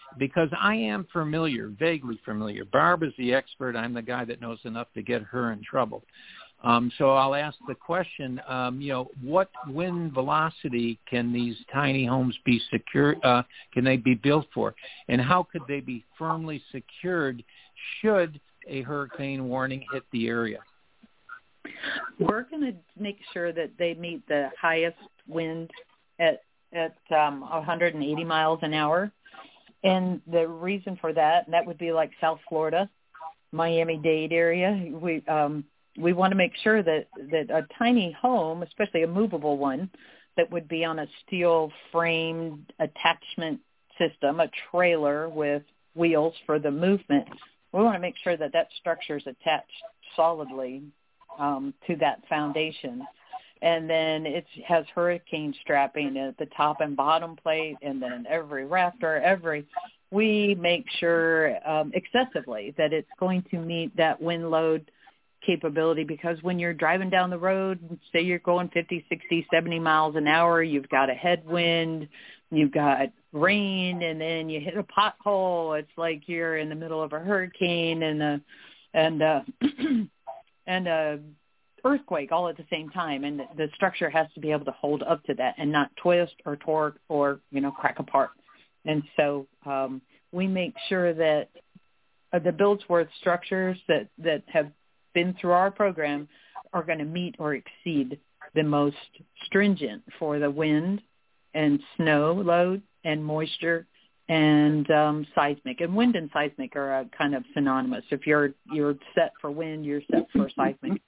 because I am familiar, vaguely familiar. Barb is the expert. I'm the guy that knows enough to get her in trouble. Um, so I'll ask the question, um, you know, what wind velocity can these tiny homes be secure, uh, can they be built for? And how could they be firmly secured should a hurricane warning hit the area? We're going to make sure that they meet the highest wind at, at um, one hundred eighty miles an hour. And the reason for that, that would be like South Florida, Miami-Dade area. We um, we want to make sure that, that a tiny home, especially a movable one, that would be on a steel framed attachment system, a trailer with wheels for the movement, we want to make sure that that structure is attached solidly um, to that foundation. And then it has hurricane strapping at the top and bottom plate, and then every rafter, every, we make sure um, excessively that it's going to meet that wind load capability, because when you're driving down the road, say you're going fifty, sixty, seventy miles an hour, you've got a headwind, you've got rain, and then you hit a pothole. It's like you're in the middle of a hurricane and a, and a, and a earthquake all at the same time, and the structure has to be able to hold up to that and not twist or torque or, you know, crack apart. And so um, we make sure that uh, the Buildsworth structures that, that have been through our program are going to meet or exceed the most stringent for the wind and snow load and moisture and um, seismic. And wind and seismic are uh, kind of synonymous. If you're you're set for wind, you're set for seismic.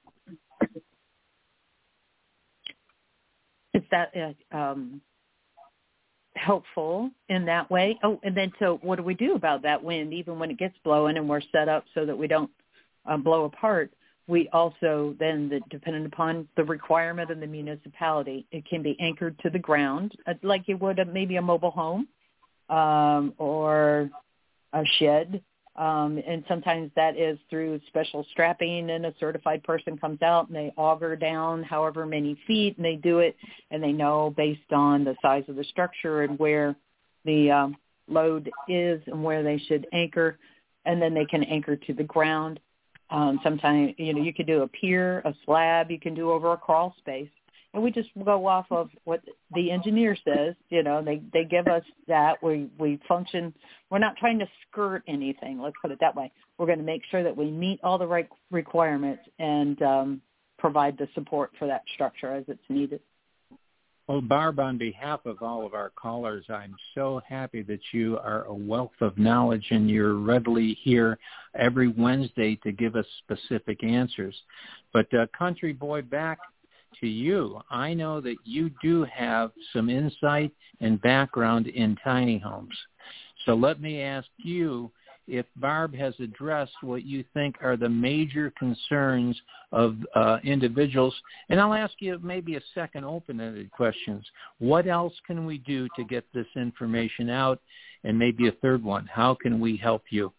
Is that uh, um, helpful in that way? Oh, and then so what do we do about that wind, even when it gets blowing and we're set up so that we don't uh, blow apart? We also then, the, depending upon the requirement of the municipality, it can be anchored to the ground, uh, like you would a, maybe a mobile home um, or a shed. Um, and sometimes that is through special strapping, and a certified person comes out and they auger down however many feet, and they do it, and they know based on the size of the structure and where the um, load is and where they should anchor, and then they can anchor to the ground. Um, sometimes, you know, you could do a pier, a slab, you can do over a crawl space. And we just go off of what the engineer says. You know, they, they give us that. We we function. We're not trying to skirt anything. Let's put it that way. We're going to make sure that we meet all the right requirements and um, provide the support for that structure as it's needed. Well, Barb, on behalf of all of our callers, I'm so happy that you are a wealth of knowledge and you're readily here every Wednesday to give us specific answers. But uh, Country Boy, back to you. I know that you do have some insight and background in tiny homes. So let me ask you if Barb has addressed what you think are the major concerns of uh, individuals. And I'll ask you maybe a second open-ended questions. What else can we do to get this information out? And maybe a third one, how can we help you?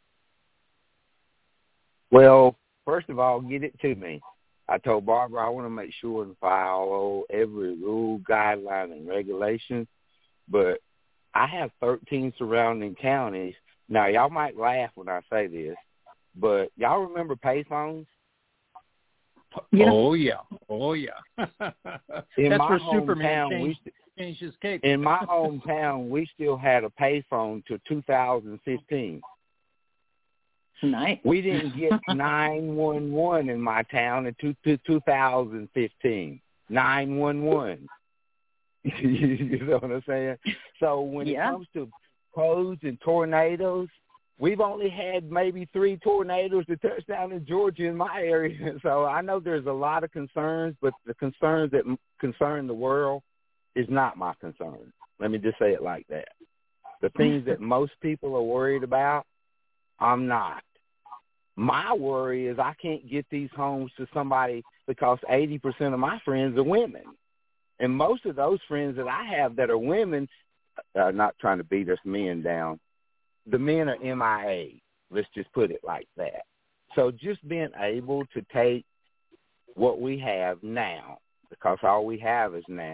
Well, first of all, get it to me. I told Barbara I want to make sure and follow every rule, guideline, and regulation. But I have thirteen surrounding counties. Now, y'all might laugh when I say this, but y'all remember payphones? Yeah. Oh, yeah. Oh, yeah. In That's my where hometown, Superman changed, we, changed his cape. In my hometown, we still had a payphone till two thousand fifteen. Nice. We didn't get nine one one in my town until two thousand fifteen. nine one one. You know what I'm saying? So when yeah. it comes to codes and tornadoes, we've only had maybe three tornadoes to touch down in Georgia in my area. So I know there's a lot of concerns, but the concerns that concern the world is not my concern. Let me just say it like that. The things that most people are worried about, I'm not. My worry is I can't get these homes to somebody because eighty percent of my friends are women. And most of those friends that I have that are women, uh, not trying to beat us men down, the men are M I A. Let's just put it like that. So just being able to take what we have now, because all we have is now,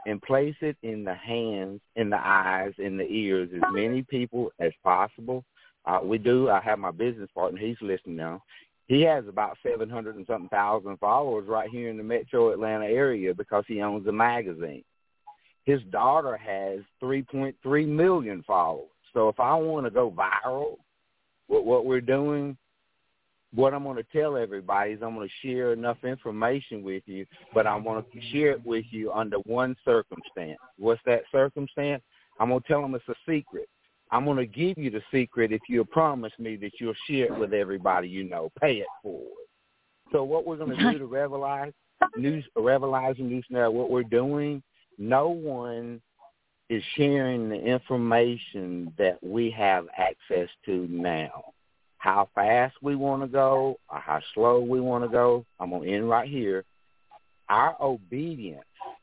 and place it in the hands, in the eyes, in the ears, as many people as possible. Uh, we do. I have my business partner. He's listening now. He has about seven hundred and something thousand followers right here in the metro Atlanta area because he owns a magazine. His daughter has three point three million followers. So if I want to go viral with what we're doing, what I'm going to tell everybody is I'm going to share enough information with you, but I want to share it with you under one circumstance. What's that circumstance? I'm going to tell them it's a secret. I'm going to give you the secret if you'll promise me that you'll share it with everybody you know. Pay it forward. So what we're going to do to revelize, news, revelize and news now, what we're doing, no one is sharing the information that we have access to now. How fast we want to go or how slow we want to go, I'm going to end right here. Our obedience,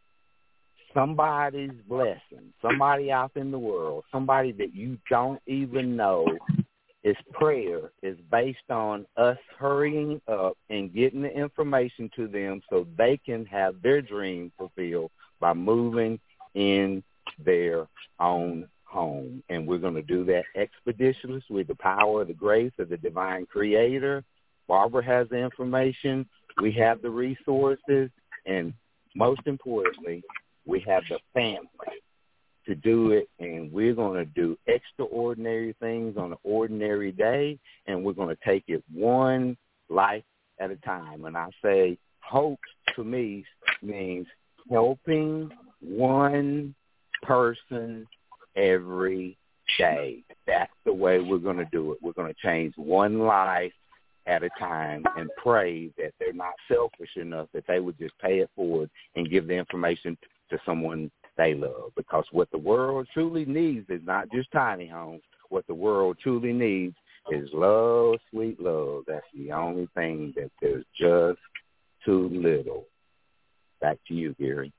somebody's blessing, somebody out in the world, somebody that you don't even know, is prayer is based on us hurrying up and getting the information to them so they can have their dream fulfilled by moving in their own home. And we're going to do that expeditiously with the power of the grace of the divine creator. Barbara has the information. We have the resources. And most importantly, we have the family to do it. And we're going to do extraordinary things on an ordinary day. And we're going to take it one life at a time. And I say hope to me means helping one person every day. That's the way we're going to do it. We're going to change one life at a time and pray that they're not selfish enough that they would just pay it forward and give the information to someone they love. Because what the world truly needs is not just tiny homes. What the world truly needs is love, sweet love. That's the only thing that there's just too little. Back to you, Gary.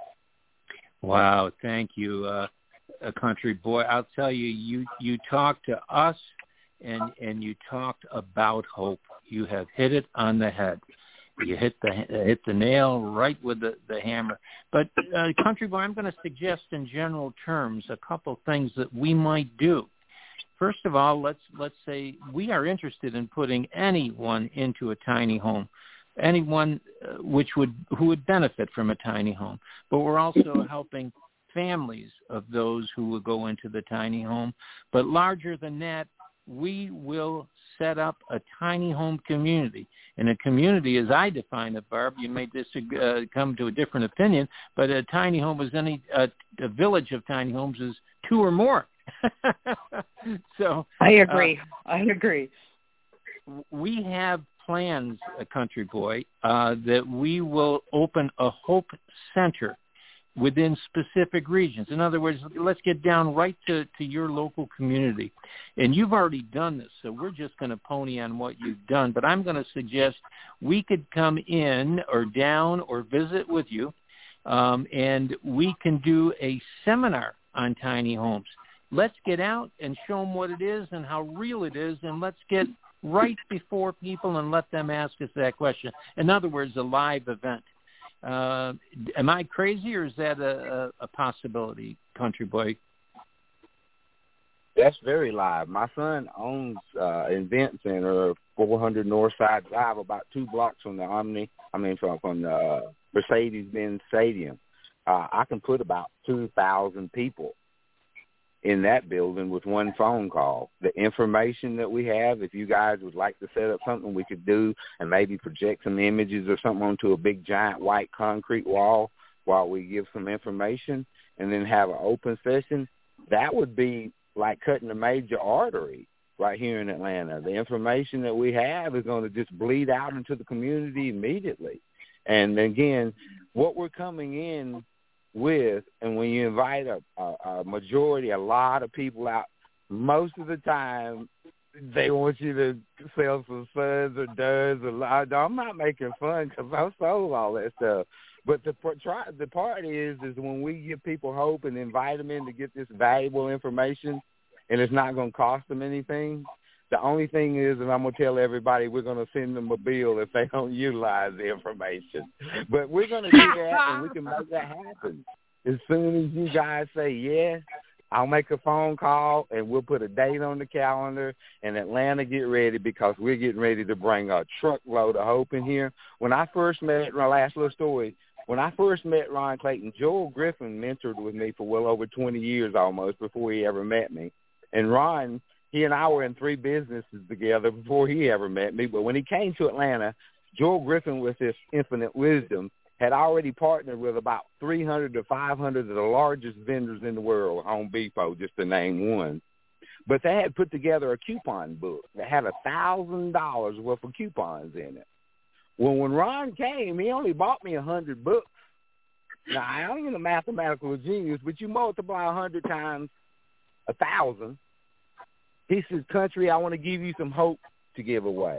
Wow, thank you, uh, a country boy. I'll tell you, you you talked to us, and and you talked about hope. You have hit it on the head. You hit the hit the nail right with the, the hammer. But uh, country boy, I'm going to suggest in general terms a couple things that we might do. First of all, let's let's say we are interested in putting anyone into a tiny home. Anyone uh, which would who would benefit from a tiny home, but we're also helping families of those who will go into the tiny home. But larger than that, we will set up a tiny home community. And a community, as I define it, Barb, you may disagree, uh, come to a different opinion, but a tiny home is any uh, a village of tiny homes is two or more. So I agree. Uh, I agree. We have plans, a country boy, uh, that we will open a Hope Center within specific regions. In other words, let's get down right to, to your local community. And you've already done this, so we're just going to pony on what you've done. But I'm going to suggest we could come in or down or visit with you, um, and we can do a seminar on tiny homes. Let's get out and show them what it is and how real it is, and let's get right before people and let them ask us that question. In other words, a live event. Uh, am I crazy, or is that a, a, a possibility, country boy? That's very live. My son owns uh, an event center, four hundred Northside Drive, about two blocks from the Omni. I mean, from from the uh, Mercedes-Benz Stadium. Uh, I can put about two thousand people in that building with one phone call. The information that we have, if you guys would like to set up something we could do and maybe project some images or something onto a big giant white concrete wall while we give some information and then have an open session, that would be like cutting a major artery right here in Atlanta. The information that we have is going to just bleed out into the community immediately. And again, what we're coming in with, and when you invite a, a, a majority, a lot of people out, most of the time they want you to sell some sons or duds. Or, I'm not making fun because I sold all that stuff. But the try, the part is, is when we give people hope and invite them in to get this valuable information, and it's not going to cost them anything. The only thing is, and I'm going to tell everybody, we're going to send them a bill if they don't utilize the information. But we're going to do that, and we can make that happen. As soon as you guys say yes, I'll make a phone call, and we'll put a date on the calendar, and Atlanta get ready because we're getting ready to bring a truckload of hope in here. When I first met, my last little story, when I first met Ron Clayton, Joel Griffin mentored with me for well over twenty years almost before he ever met me. And Ron, he and I were in three businesses together before he ever met me. But when he came to Atlanta, Joel Griffin, with his infinite wisdom, had already partnered with about three hundred to five hundred of the largest vendors in the world, Home Depot, just to name one. But they had put together a coupon book that had a thousand dollars worth of coupons in it. Well, when Ron came, he only bought me a hundred books. Now, I ain't a mathematical genius, but you multiply a hundred times a thousand. He said, Country, I want to give you some hope to give away.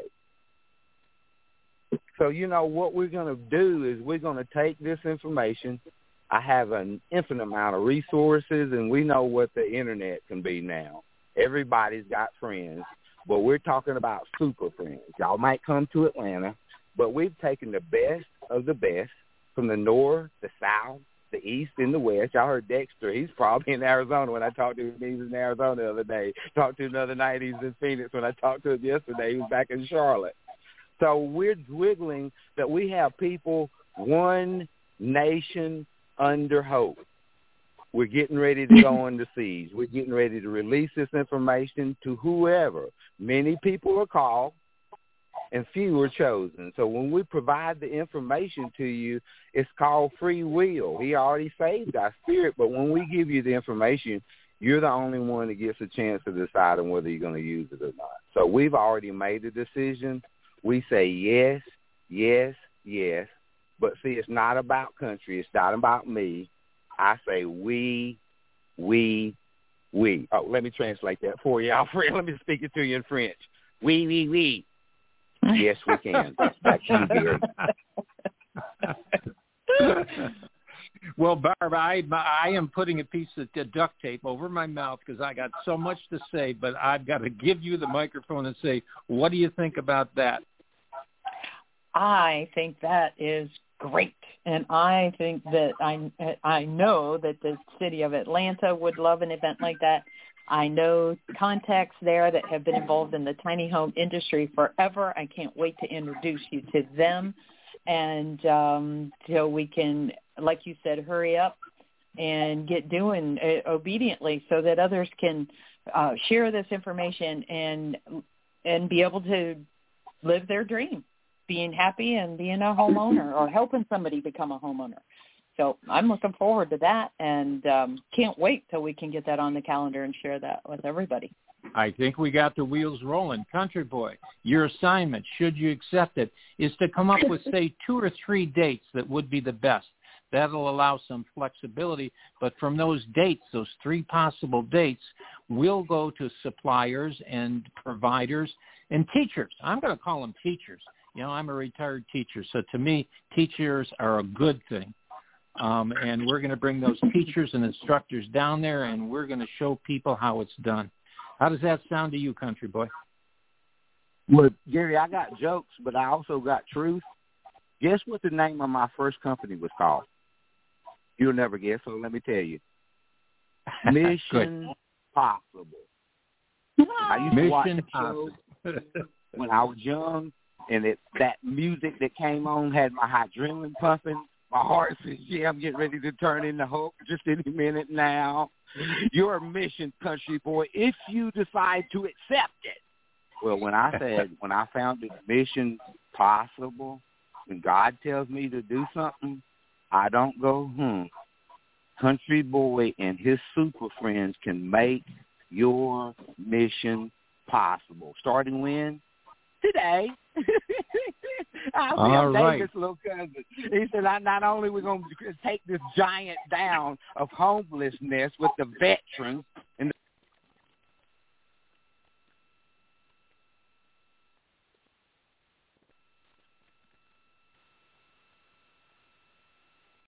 So, you know, what we're going to do is we're going to take this information. I have an infinite amount of resources, and we know what the Internet can be now. Everybody's got friends, but we're talking about super friends. Y'all might come to Atlanta, but we've taken the best of the best from the north, the south, the east, and the west. Y'all heard Dexter. He's probably in Arizona when I talked to him. He was in Arizona the other day. Talked to him the other night. He's in Phoenix. When I talked to him yesterday, he was back in Charlotte. So we're dwiggling that we have people, one nation under hope. We're getting ready to go on the siege. We're getting ready to release this information to whoever. Many people are called and few are chosen. So when we provide the information to you, it's called free will. He already saved our spirit, but when we give you the information, you're the only one that gets a chance to decide on whether you're going to use it or not. So we've already made a decision. We say yes, yes, yes. But see, it's not about country. It's not about me. I say we, we, we. Oh, let me translate that for you, Alfred. Let me speak it to you in French. We, we, we. Yes, we can. That's you, dear. Well, Barb, I, I am putting a piece of duct tape over my mouth because I got so much to say, but I've got to give you the microphone and say, what do you think about that? I think that is great. And I think that I, I know that the city of Atlanta would love an event like that. I know contacts there that have been involved in the tiny home industry forever. I can't wait to introduce you to them. And um, so we can, like you said, hurry up and get doing uh, obediently so that others can uh, share this information and and be able to live their dream, being happy and being a homeowner or helping somebody become a homeowner. So I'm looking forward to that and um, can't wait till we can get that on the calendar and share that with everybody. I think we got the wheels rolling. Country Boy, your assignment, should you accept it, is to come up with, say, two or three dates that would be the best. That'll allow some flexibility. But from those dates, those three possible dates, we'll go to suppliers and providers and teachers. I'm going to call them teachers. You know, I'm a retired teacher, so to me, teachers are a good thing. Um, and we're going to bring those teachers and instructors down there, and we're going to show people how it's done. How does that sound to you, Country Boy? Well, Gary, I got jokes, but I also got truth. Guess what the name of my first company was called? You'll never guess, so let me tell you. Mission Possible. I used to watch the show when I was young, and it, that music that came on had my adrenaline pumping. My heart says, yeah, I'm getting ready to turn into hope just any minute now. Your mission, Country Boy, if you decide to accept it. Well, when I said, when I found it Mission Possible, when God tells me to do something, I don't go, hmm. Country Boy and his super friends can make your mission possible. Starting when? Today. I'll see All right. David's little cousin. He said, I, not only are we going to take this giant down of homelessness with the veterans,